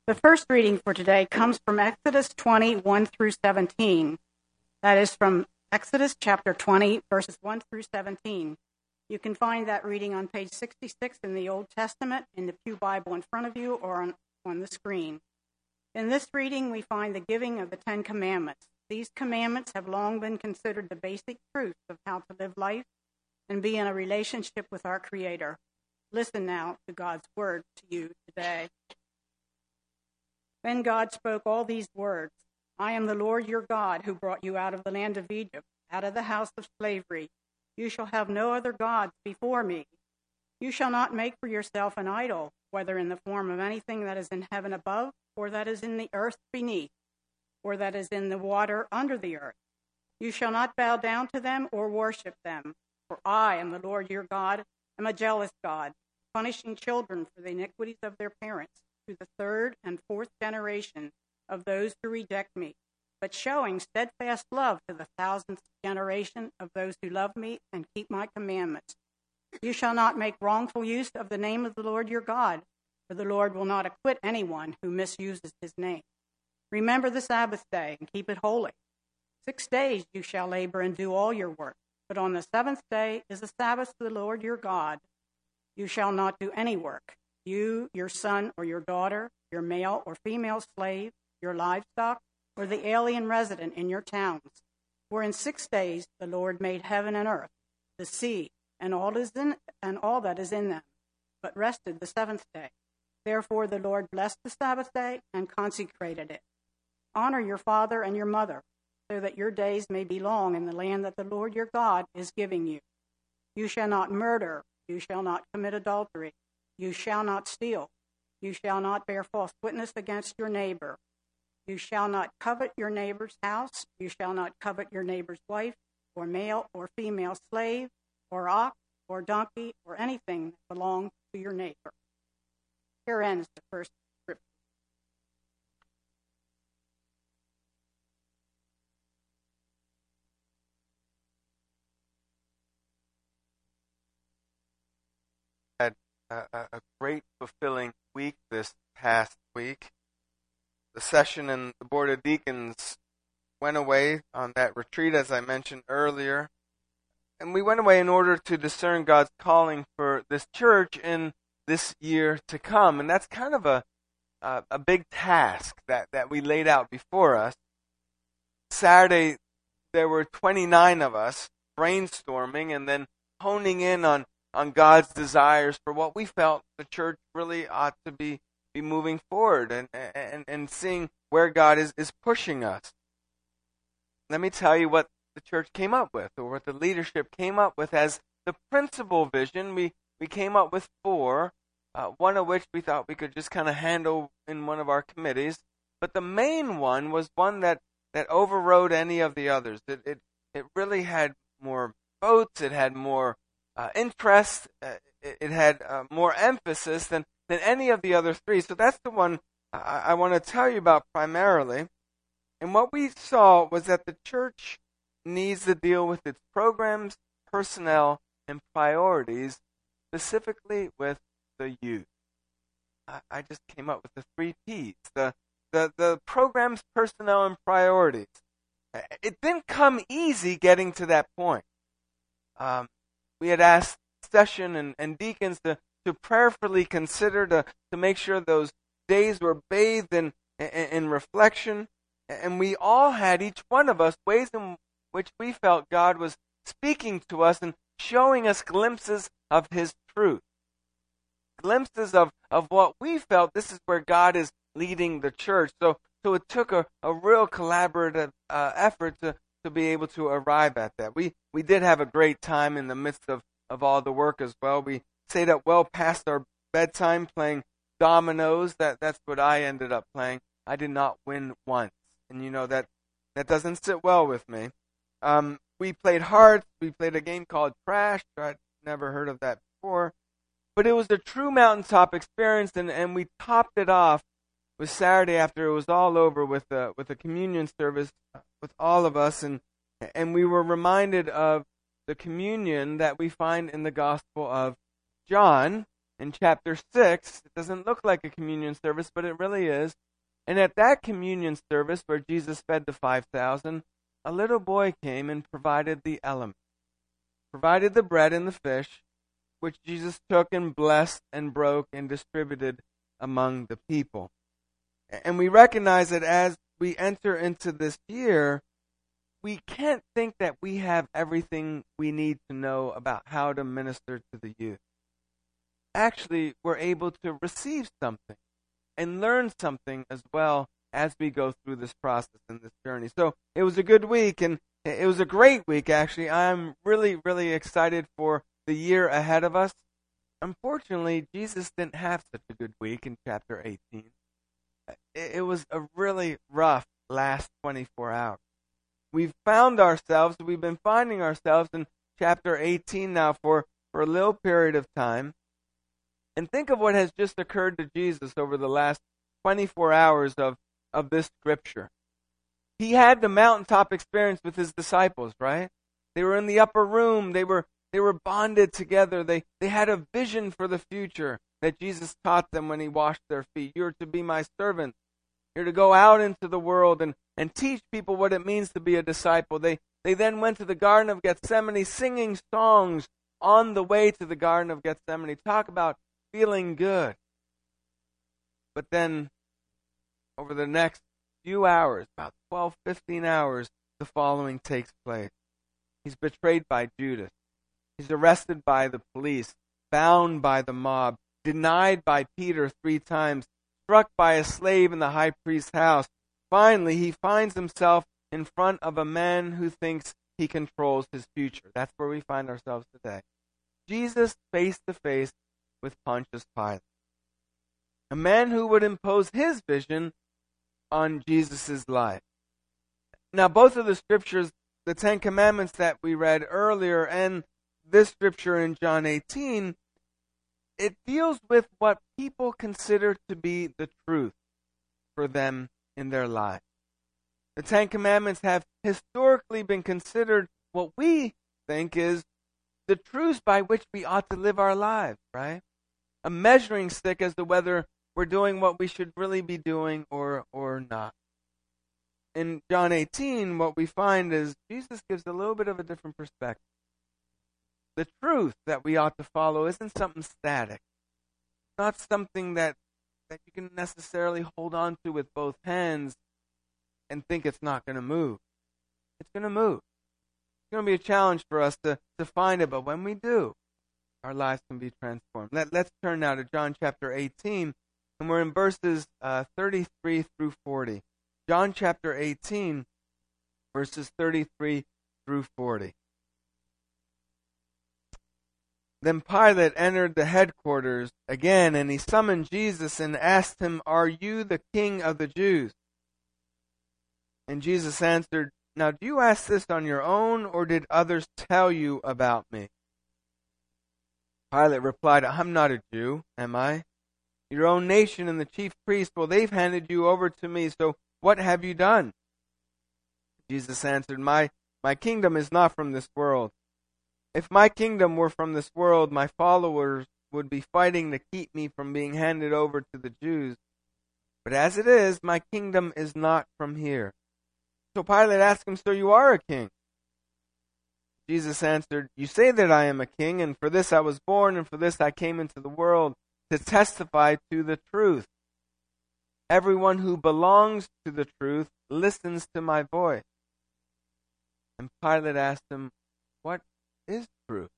The first reading for today comes from Exodus 20, 1 through 17. That is from Exodus chapter 20, verses 1 through 17. You can find that reading on page 66 in the Old Testament, in the Pew Bible in front of you, or on the screen. In this reading, we find the giving of the Ten Commandments. These commandments have long been considered the basic truths of how to live life and be in a relationship with our Creator. Listen now to God's word to you today. Then God spoke all these words. I am the Lord your God who brought you out of the land of Egypt, out of the house of slavery. You shall have no other gods before me. You shall not make for yourself an idol, whether in the form of anything that is in heaven above, or that is in the earth beneath, or that is in the water under the earth. You shall not bow down to them or worship them. For I am the Lord your God, am a jealous God, punishing children for the iniquities of their parents, to the third and fourth generation of those who reject me, but showing steadfast love to the thousandth generation of those who love me and keep my commandments. You shall not make wrongful use of the name of the Lord your God, for the Lord will not acquit anyone who misuses his name. Remember the Sabbath day and keep it holy. 6 days you shall labor and do all your work, but on the seventh day is the Sabbath to the Lord your God. You shall not do any work. You, your son or your daughter, your male or female slave, your livestock, or the alien resident in your towns. For in 6 days the Lord made heaven and earth, the sea, and all that is in them, but rested the seventh day. Therefore the Lord blessed the Sabbath day and consecrated it. Honor your father and your mother, so that your days may be long in the land that the Lord your God is giving you. You shall not murder. You shall not commit adultery. You shall not steal. You shall not bear false witness against your neighbor. You shall not covet your neighbor's house. You shall not covet your neighbor's wife, or male or female slave, or ox, or donkey, or anything that belongs to your neighbor. Here ends the first scripture. Had a great, fulfilling week this past week. The session and the Board of Deacons went away on that retreat, as I mentioned earlier. And we went away in order to discern God's calling for this church in this year to come. And that's kind of a big task that we laid out before us. Saturday, there were 29 of us brainstorming and then honing in on God's desires for what we felt the church really ought to be moving forward and seeing where God is pushing us. Let me tell you what the church came up with, or what the leadership came up with as the principal vision. We came up with 4, one of which we thought we could just kind of handle in one of our committees. But the main one was one that overrode any of the others. It really had more votes, it had more interest, it had more emphasis than any of the other 3. So that's the one I want to tell you about primarily. And what we saw was that the church needs to deal with its programs, personnel, and priorities, specifically with the youth. I just came up with the 3 P's. The programs, personnel, and priorities. It didn't come easy getting to that point. We had asked session and deacons to prayerfully consider to make sure those days were bathed in reflection. And we all had, each one of us, ways in which we felt God was speaking to us and showing us glimpses of His truth. Glimpses of what we felt, this is where God is leading the church. So it took a real collaborative effort to be able to arrive at that. We did have a great time in the midst of all the work as well. We stayed up well past our bedtime playing dominoes. That's what I ended up playing. I did not win once. And you know that doesn't sit well with me. We played hearts. We played a game called Crash. I'd never heard of that before. But it was a true mountaintop experience, and we topped it off with Saturday after it was all over with a communion service with all of us, and we were reminded of the communion that we find in the Gospel of John, in chapter 6. It doesn't look like a communion service, but it really is. And at that communion service where Jesus fed the 5,000, a little boy came and provided the elements, provided the bread and the fish, which Jesus took and blessed and broke and distributed among the people. And we recognize that as we enter into this year, we can't think that we have everything we need to know about how to minister to the youth. Actually, we're able to receive something and learn something as well as we go through this process and this journey. So it was a good week, and it was a great week, actually. I'm really, really excited for the year ahead of us. Unfortunately, Jesus didn't have such a good week in chapter 18. It was a really rough last 24 hours. We've been finding ourselves in chapter 18 now for a little period of time. And think of what has just occurred to Jesus over the last 24 hours of this scripture. He had the mountaintop experience with his disciples, right? They were in the upper room. They were bonded together. They had a vision for the future that Jesus taught them when he washed their feet. You're to be my servants. You're to go out into the world and teach people what it means to be a disciple. They then went to the Garden of Gethsemane singing songs on the way to the Garden of Gethsemane. Talk about feeling good. But then over the next few hours, about 12, 15 hours, the following takes place. He's betrayed by Judas. He's arrested by the police, bound by the mob, denied by Peter 3 times, struck by a slave in the high priest's house. Finally, he finds himself in front of a man who thinks he controls his future. That's where we find ourselves today. Jesus face to face with Pontius Pilate, a man who would impose his vision on Jesus' life. Now, both of the scriptures, the 10 Commandments that we read earlier and this scripture in John 18, it deals with what people consider to be the truth for them in their lives. The 10 Commandments have historically been considered what we think is the truths by which we ought to live our lives, right? A measuring stick as to whether we're doing what we should really be doing or not. In John 18, what we find is Jesus gives a little bit of a different perspective. The truth that we ought to follow isn't something static. It's not something that you can necessarily hold on to with both hands and think it's not going to move. It's going to move. It's going to be a challenge for us to find it, but when we do, our lives can be transformed. Let's turn now to John chapter 18, and we're in verses 33 through 40. John chapter 18, verses 33 through 40. Then Pilate entered the headquarters again, and he summoned Jesus and asked him, "Are you the king of the Jews?" And Jesus answered, "Now do you ask this on your own, or did others tell you about me?" Pilate replied, "I'm not a Jew, am I? Your own nation and the chief priests, well, they've handed you over to me, so what have you done?" Jesus answered, My kingdom is not from this world. If my kingdom were from this world, my followers would be fighting to keep me from being handed over to the Jews. But as it is, my kingdom is not from here. So Pilate asked him, "So you are a king?" Jesus answered, "You say that I am a king, and for this I was born, and for this I came into the world, to testify to the truth. Everyone who belongs to the truth listens to my voice." And Pilate asked him, "What is truth?"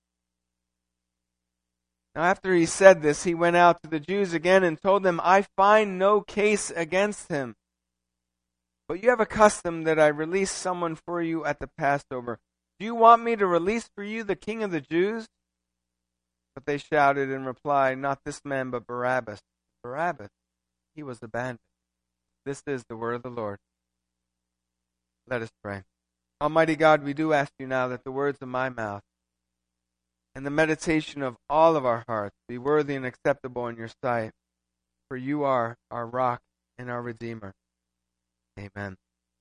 Now after he said this, he went out to the Jews again and told them, "I find no case against him. But you have a custom that I release someone for you at the Passover. Do you want me to release for you the king of the Jews?" But they shouted in reply, "Not this man, but Barabbas." Barabbas, he was a bandit. This is the word of the Lord. Let us pray. Almighty God, we do ask you now that the words of my mouth and the meditation of all of our hearts be worthy and acceptable in your sight, for you are our rock and our Redeemer. Amen.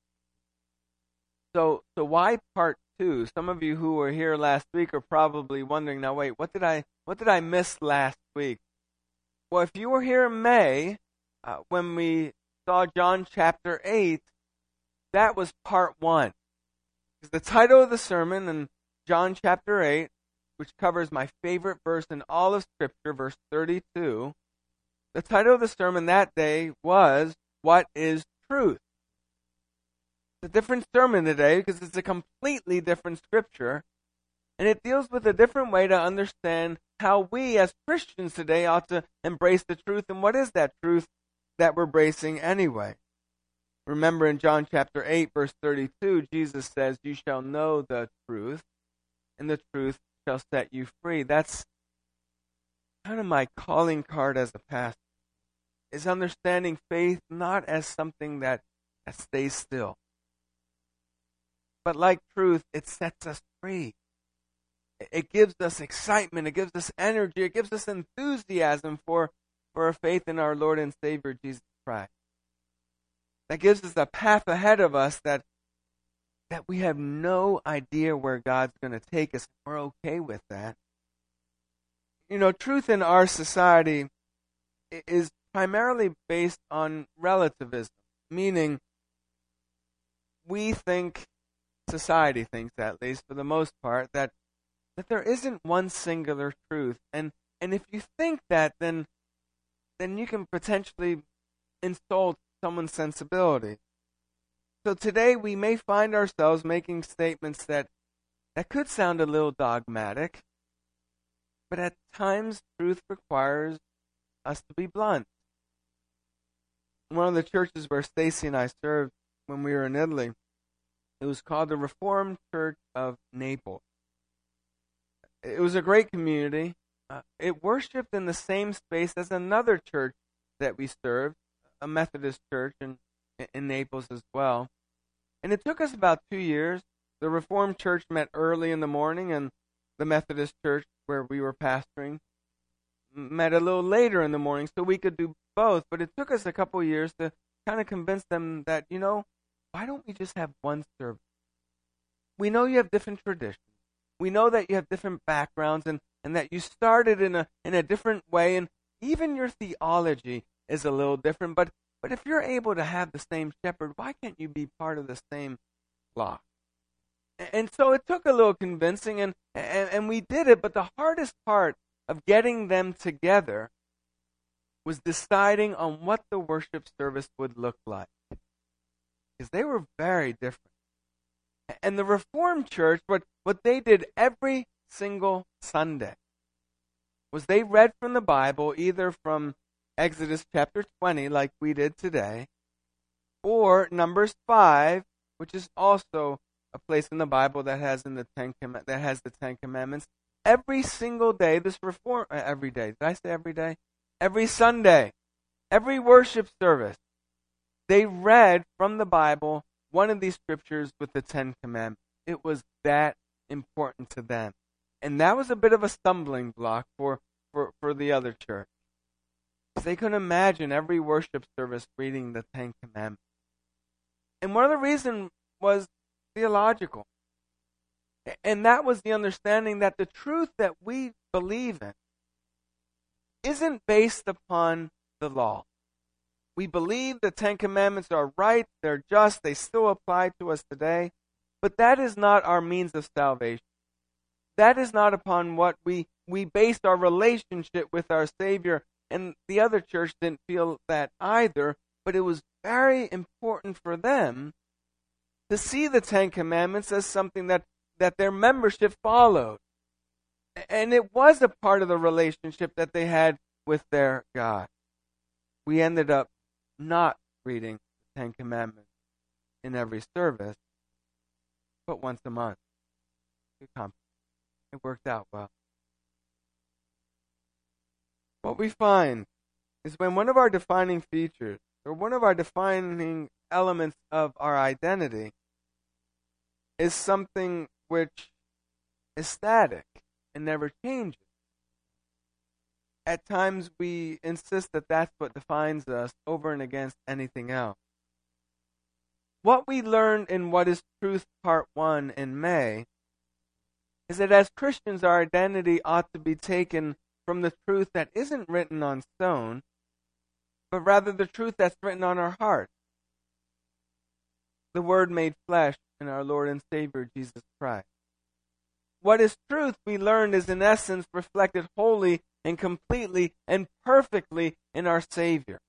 So why part 2? Some of you who were here last week are probably wondering, now wait, what did I miss last week? Well, if you were here in May, when we saw John chapter 8, that was part 1. The title of the sermon in John chapter 8, which covers my favorite verse in all of Scripture, verse 32, the title of the sermon that day was, What is Truth? It's a different sermon today because it's a completely different Scripture, and it deals with a different way to understand how we as Christians today ought to embrace the truth, and what is that truth that we're embracing anyway. Remember in John chapter 8, verse 32, Jesus says, You shall know the truth, and the truth shall set you free. That's kind of my calling card as a pastor, is understanding faith not as something that stays still, but like truth, it sets us free. It gives us excitement, it gives us energy, it gives us enthusiasm for a faith in our Lord and Savior Jesus Christ. That gives us a path ahead of us that we have no idea where God's going to take us. We're okay with that. You know, truth in our society is primarily based on relativism, meaning we think, society thinks at least for the most part, that there isn't one singular truth. And if you think that, then you can potentially insult someone's sensibility. So today we may find ourselves making statements that could sound a little dogmatic, but at times truth requires us to be blunt. One of the churches where Stacy and I served when we were in Italy, it was called the Reformed Church of Naples. It was a great community. It worshipped in the same space as another church that we served, a Methodist church in Naples as well. And it took us about 2 years. The Reformed church met early in the morning, and the Methodist church where we were pastoring met a little later in the morning, so we could do both. But it took us a couple years to kind of convince them that, why don't we just have one service? We know you have different traditions. We know that you have different backgrounds and that you started in a different way, and even your theology is a little different. But if you're able to have the same shepherd, why can't you be part of the same flock? And so it took a little convincing, and we did it, but the hardest part of getting them together was deciding on what the worship service would look like, because they were very different. And the Reformed Church, what they did every single Sunday was they read from the Bible, either from Exodus chapter 20, like we did today, or Numbers 5, which is also a place in the Bible that has the Ten Commandments. Every single day, every day. Did I say every day? Every Sunday, every worship service, they read from the Bible one of these scriptures with the Ten Commandments. It was that important to them. And that was a bit of a stumbling block for the other church. They couldn't imagine every worship service reading the Ten Commandments. And one of the reasons was theological. And that was the understanding that the truth that we believe in isn't based upon the law. We believe the Ten Commandments are right, they're just, they still apply to us today, but that is not our means of salvation. That is not upon what we based our relationship with our Savior, and the other church didn't feel that either, but it was very important for them to see the Ten Commandments as something that their membership followed. And it was a part of the relationship that they had with their God. We ended up not reading the Ten Commandments in every service, but once a month. It worked out well. What we find is when one of our defining features, or one of our defining elements of our identity, is something which is static and never changes. At times we insist that that's what defines us over and against anything else. What we learned in What is Truth Part 1 in May is that as Christians our identity ought to be taken from the truth that isn't written on stone, but rather the truth that's written on our heart. The Word made flesh in our Lord and Savior, Jesus Christ. What is truth, we learned, is in essence reflected wholly and completely and perfectly in our Savior.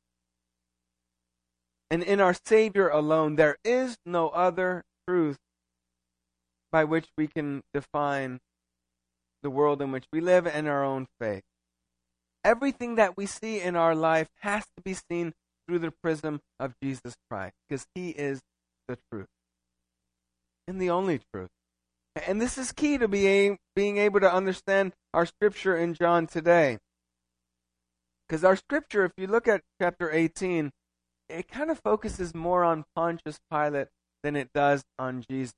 And in our Savior alone, there is no other truth by which we can define the world in which we live and our own faith. Everything that we see in our life has to be seen through the prism of Jesus Christ, because He is the truth and the only truth. And this is key to being able to understand our scripture in John today. Because our scripture, if you look at chapter 18, it kind of focuses more on Pontius Pilate than it does on Jesus.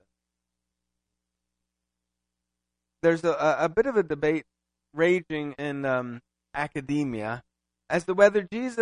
There's a bit of a debate raging in academia as to whether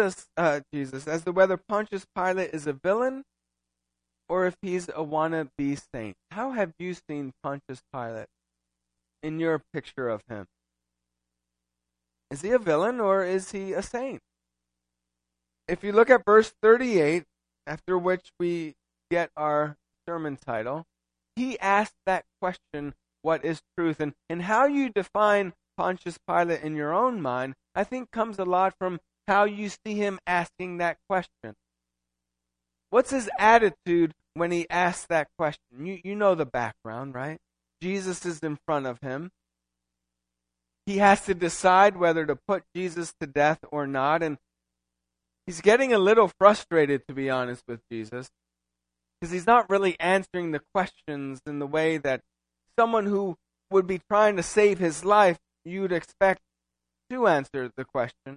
Pontius Pilate is a villain or if he's a wannabe saint. How have you seen Pontius Pilate in your picture of him? Is he a villain or is he a saint? If you look at verse 38, after which we get our sermon title, he asked that question, what is truth? And how you define Pontius Pilate in your own mind, I think comes a lot from how you see him asking that question. What's his attitude when he asks that question? You know the background, right? Jesus is in front of him. He has to decide whether to put Jesus to death or not, and he's getting a little frustrated, to be honest with Jesus, because he's not really answering the questions in the way that someone who would be trying to save his life, you'd expect to answer the question.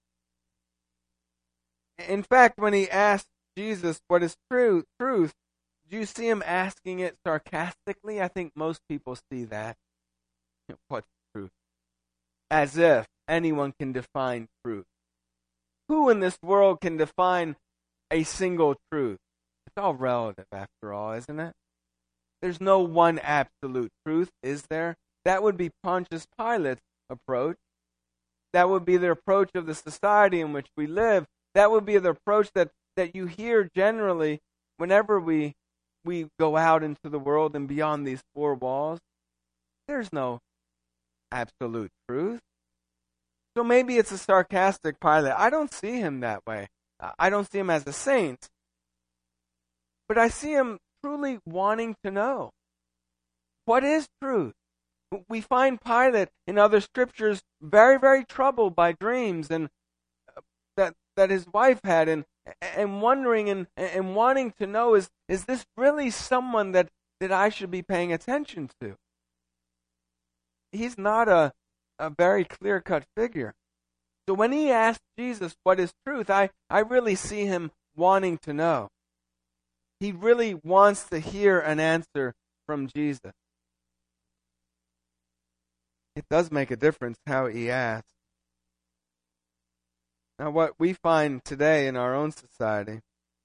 In fact, when he asked Jesus what is truth, do you see him asking it sarcastically? I think most people see that. What's truth? As if anyone can define truth. Who in this world can define a single truth? It's all relative after all, isn't it? There's no one absolute truth, is there? That would be Pontius Pilate's approach. That would be the approach of the society in which we live. That would be the approach that you hear generally whenever we go out into the world and beyond these four walls. There's no absolute truth. So maybe it's a sarcastic Pilate. I don't see him that way. I don't see him as a saint. But I see him truly wanting to know. What is truth? We find Pilate in other scriptures very, very troubled by dreams and that his wife had, and wondering and wanting to know, is this really someone that I should be paying attention to? He's not a very clear-cut figure. So when he asked Jesus what is truth, I really see him wanting to know. He really wants to hear an answer from Jesus. It does make a difference how he asks. Now, what we find today in our own society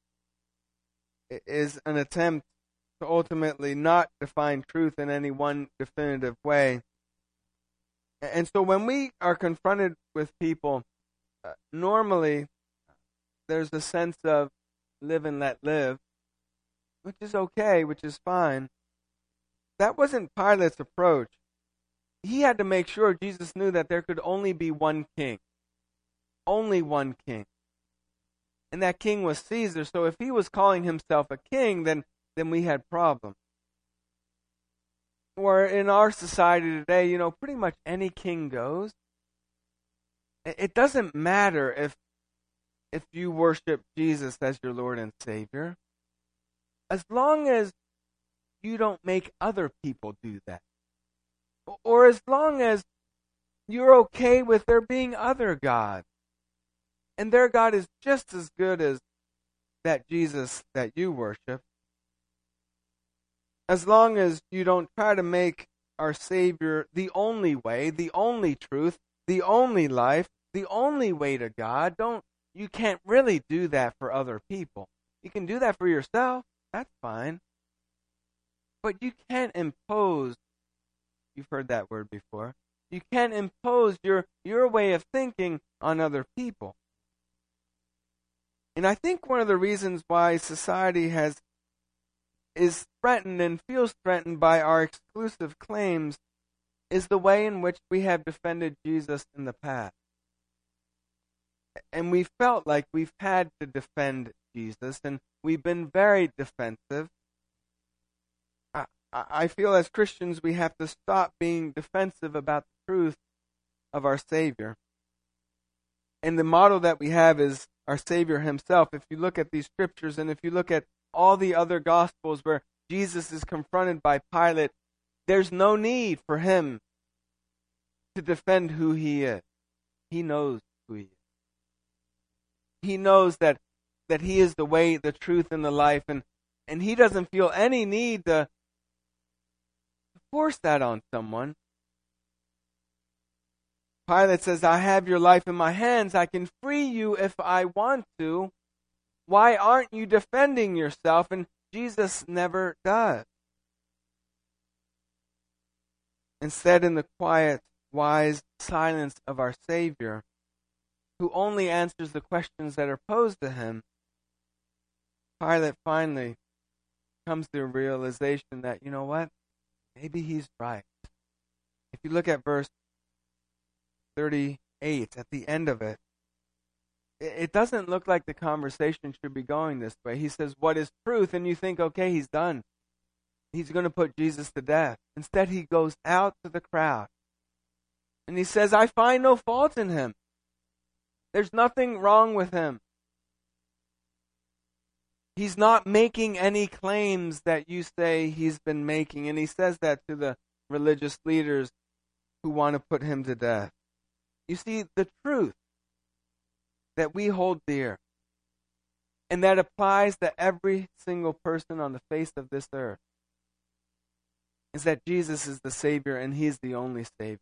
is an attempt to ultimately not define truth in any one definitive way. And so when we are confronted with people, normally there's a sense of live and let live, which is okay, which is fine. That wasn't Pilate's approach. He had to make sure Jesus knew that there could only be one king. Only one king. And that king was Caesar, so if he was calling himself a king, then we had problems. Or in our society today, pretty much any king goes. It doesn't matter if you worship Jesus as your Lord and Savior, as long as you don't make other people do that. Or as long as you're okay with there being other gods. And their God is just as good as that Jesus that you worship. As long as you don't try to make our Savior the only way, the only truth, the only life, the only way to God, you can't really do that for other people. You can do that for yourself, that's fine. But you can't impose, you've heard that word before, You can't impose your way of thinking on other people. And I think one of the reasons why society is threatened and feels threatened by our exclusive claims is the way in which we have defended Jesus in the past. And we felt like we've had to defend Jesus, and we've been very defensive. I feel as Christians we have to stop being defensive about the truth of our Savior. And the model that we have is our Savior himself. If you look at these scriptures, and if you look at all the other Gospels where Jesus is confronted by Pilate, there's no need for him to defend who he is. He knows who he is. He knows that he is the way, the truth, and the life, and he doesn't feel any need to force that on someone. Pilate says, I have your life in my hands. I can free you if I want to. Why aren't you defending yourself? And Jesus never does. Instead, in the quiet, wise silence of our Savior, who only answers the questions that are posed to him, Pilate finally comes to a realization that, you know what? Maybe he's right. If you look at verse 38, at the end of it, it doesn't look like the conversation should be going this way. He says, what is truth? And you think, okay, he's done. He's going to put Jesus to death. Instead, he goes out to the crowd. And he says, I find no fault in him. There's nothing wrong with him. He's not making any claims that you say he's been making. And he says that to the religious leaders who want to put him to death. You see, the truth that we hold dear, and that applies to every single person on the face of this earth, is that Jesus is the Savior and he's the only Savior.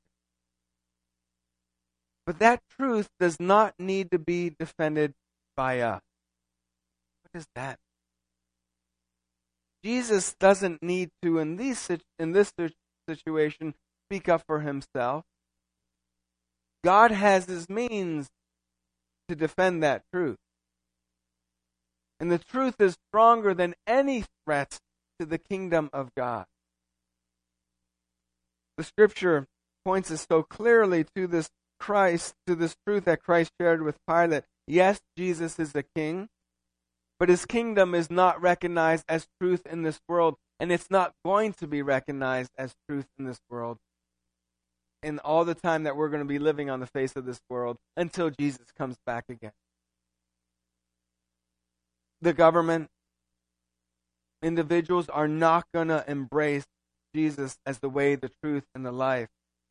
But that truth does not need to be defended by us. What is that? Jesus doesn't need to, in this situation, speak up for himself. God has his means to defend that truth. And the truth is stronger than any threat to the kingdom of God. The scripture points us so clearly to this Christ, to this truth that Christ shared with Pilate. Yes, Jesus is a king, but his kingdom is not recognized as truth in this world, and it's not going to be recognized as truth in this world in all the time that we're going to be living on the face of this world until Jesus comes back again. The government, individuals are not going to embrace Jesus as the way, the truth, and the life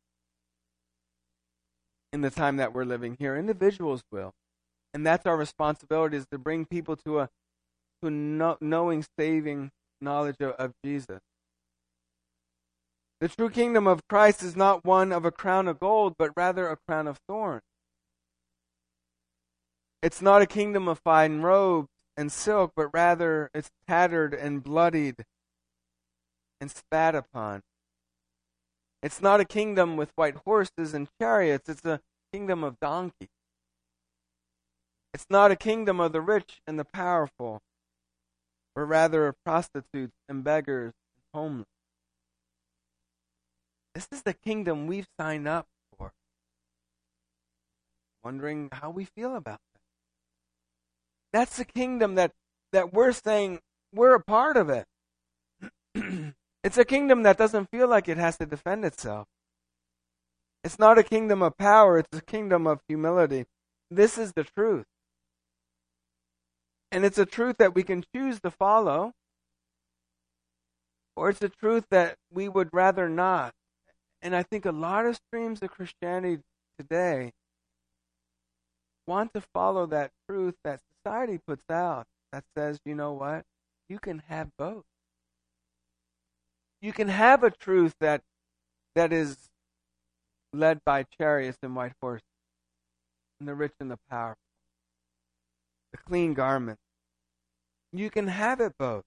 in the time that we're living here. Individuals will. And that's our responsibility, is to bring people to a knowing, saving knowledge of Jesus. The true kingdom of Christ is not one of a crown of gold, but rather a crown of thorns. It's not a kingdom of fine robes and silk, but rather it's tattered and bloodied and spat upon. It's not a kingdom with white horses and chariots. It's a kingdom of donkeys. It's not a kingdom of the rich and the powerful, but rather of prostitutes and beggars and homeless. This is the kingdom we've signed up for. Wondering how we feel about that. That's the kingdom that we're saying we're a part of it. It's a kingdom that doesn't feel like it has to defend itself. It's not a kingdom of power, it's a kingdom of humility. This is the truth. And it's a truth that we can choose to follow, or it's a truth that we would rather not. And I think a lot of streams of Christianity today want to follow that truth that society puts out that says, you know what? You can have both. You can have a truth that is led by chariots and white horses, and the rich and the powerful, the clean garments. You can have it both.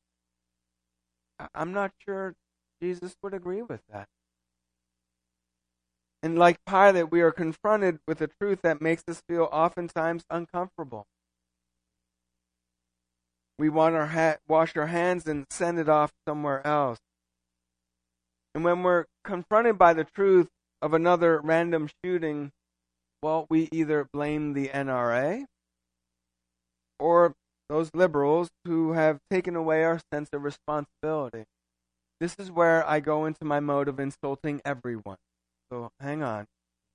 I'm not sure Jesus would agree with that. And like Pilate, we are confronted with a truth that makes us feel oftentimes uncomfortable. We want to wash our hands and send it off somewhere else. And when we're confronted by the truth of another random shooting, well, we either blame the NRA or those liberals who have taken away our sense of responsibility. This is where I go into my mode of insulting everyone. So hang on.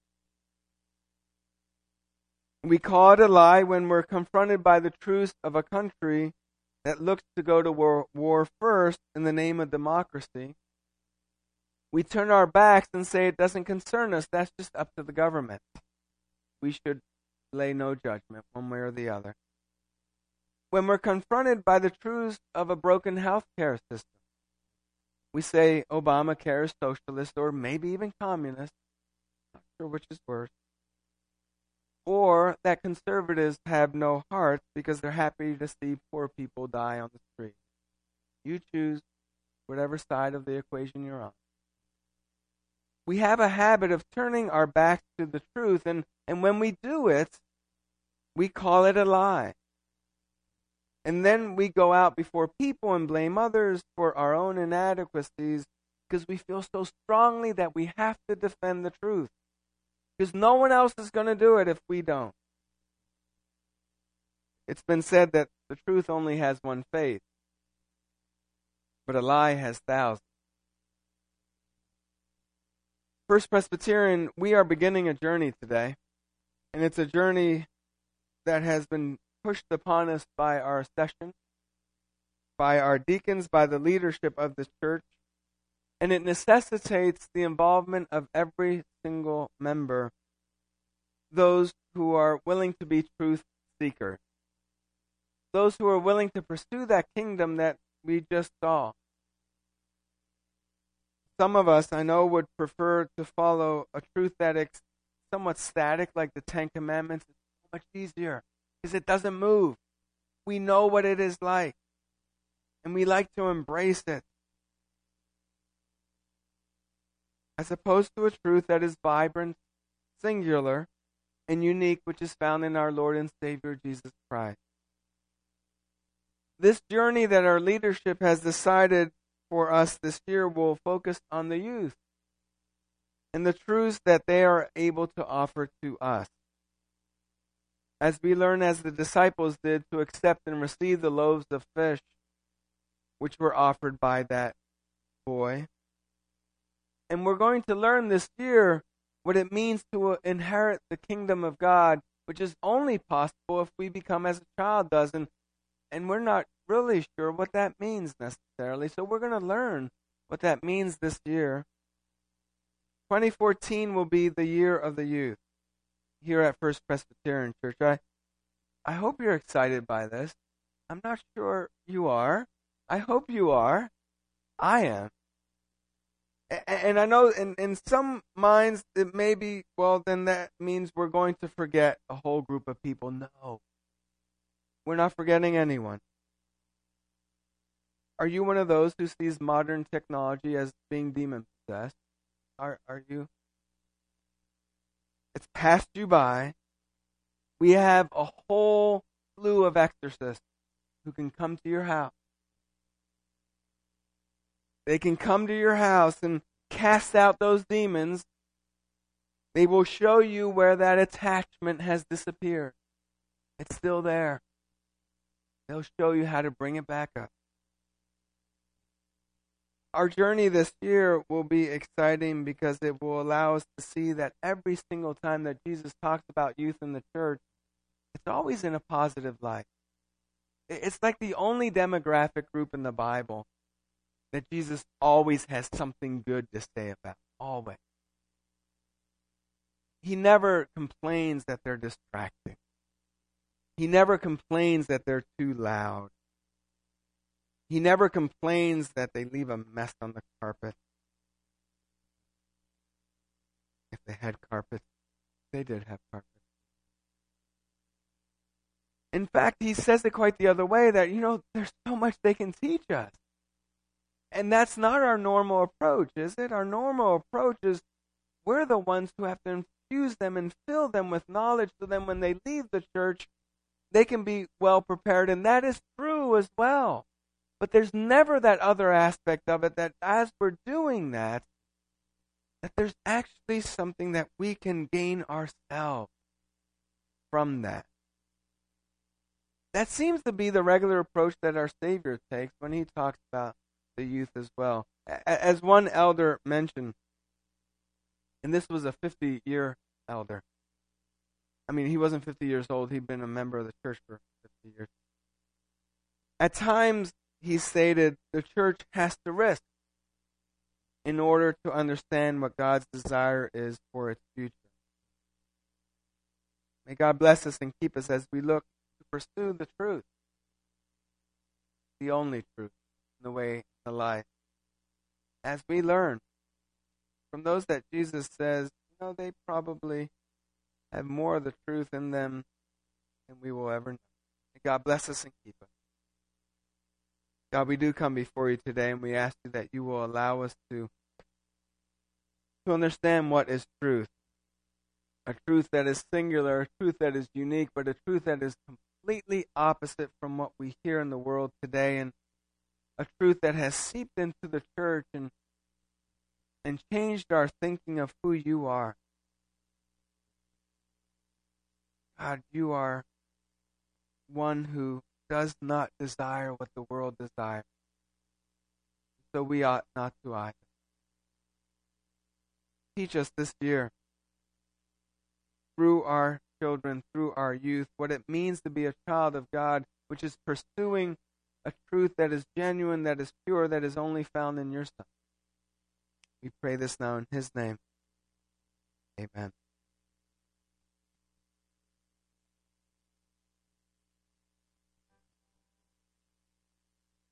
We call it a lie when we're confronted by the truth of a country that looks to go to war first in the name of democracy. We turn our backs and say it doesn't concern us. That's just up to the government. We should lay no judgment one way or the other. When we're confronted by the truths of a broken healthcare system, we say Obamacare is socialist or maybe even communist, not sure which is worse, or that conservatives have no heart because they're happy to see poor people die on the street. You choose whatever side of the equation you're on. We have a habit of turning our backs to the truth, and when we do it, we call it a lie. And then we go out before people and blame others for our own inadequacies because we feel so strongly that we have to defend the truth. Because no one else is going to do it if we don't. It's been said that the truth only has one face, but a lie has thousands. First Presbyterian, we are beginning a journey today, and it's a journey that has been pushed upon us by our session, by our deacons, by the leadership of the church, and it necessitates the involvement of every single member, those who are willing to be truth seekers, those who are willing to pursue that kingdom that we just saw. Some of us, I know, would prefer to follow a truth that is somewhat static, like the Ten Commandments. It's so much easier because it doesn't move. We know what it is like, and we like to embrace it, as opposed to a truth that is vibrant, singular, and unique, which is found in our Lord and Savior Jesus Christ. This journey that our leadership has decided for us this year will focus on the youth and the truths that they are able to offer to us. As we learn, as the disciples did, to accept and receive the loaves of fish which were offered by that boy. And we're going to learn this year what it means to inherit the kingdom of God, which is only possible if we become as a child does. And we're not really sure what that means necessarily. So we're going to learn what that means this year. 2014 will be the year of the youth here at First Presbyterian Church. I hope you're excited by this. I'm not sure you are. I hope you are. I am. And I know in some minds it may be, well, then that means we're going to forget a whole group of people. No. We're not forgetting anyone. Are you one of those who sees modern technology as being demon-possessed? Are you? It's passed you by. We have a whole slew of exorcists who can come to your house. They can come to your house and cast out those demons. They will show you where that attachment has disappeared. It's still there. They'll show you how to bring it back up. Our journey this year will be exciting because it will allow us to see that every single time that Jesus talks about youth in the church, it's always in a positive light. It's like the only demographic group in the Bible that Jesus always has something good to say about. Always. He never complains that they're distracting. He never complains that they're too loud. He never complains that they leave a mess on the carpet. If they had carpet, they did have carpet. In fact, he says it quite the other way, that, there's so much they can teach us. And that's not our normal approach, is it? Our normal approach is we're the ones who have to infuse them and fill them with knowledge so then when they leave the church, they can be well prepared. And that is true as well. But there's never that other aspect of it that as we're doing that there's actually something that we can gain ourselves from that. That seems to be the regular approach that our Savior takes when he talks about the youth as well. As one elder mentioned, and this was a 50-year elder. I mean, he wasn't 50 years old. He'd been a member of the church for 50 years. At times, he stated, the church has to risk in order to understand what God's desire is for its future. May God bless us and keep us as we look to pursue the truth, the only truth, the way, the life. As we learn from those that Jesus says, they probably have more of the truth in them than we will ever know. May God bless us and keep us. God, we do come before you today, and we ask you that you will allow us to understand what is truth. A truth that is singular, a truth that is unique, but a truth that is completely opposite from what we hear in the world today, and a truth that has seeped into the church and changed our thinking of who you are. God, you are one who does not desire what the world desires. So we ought not to either. Teach us this year, through our children, through our youth, what it means to be a child of God, which is pursuing a truth that is genuine, that is pure, that is only found in your Son. We pray this now in his name. Amen.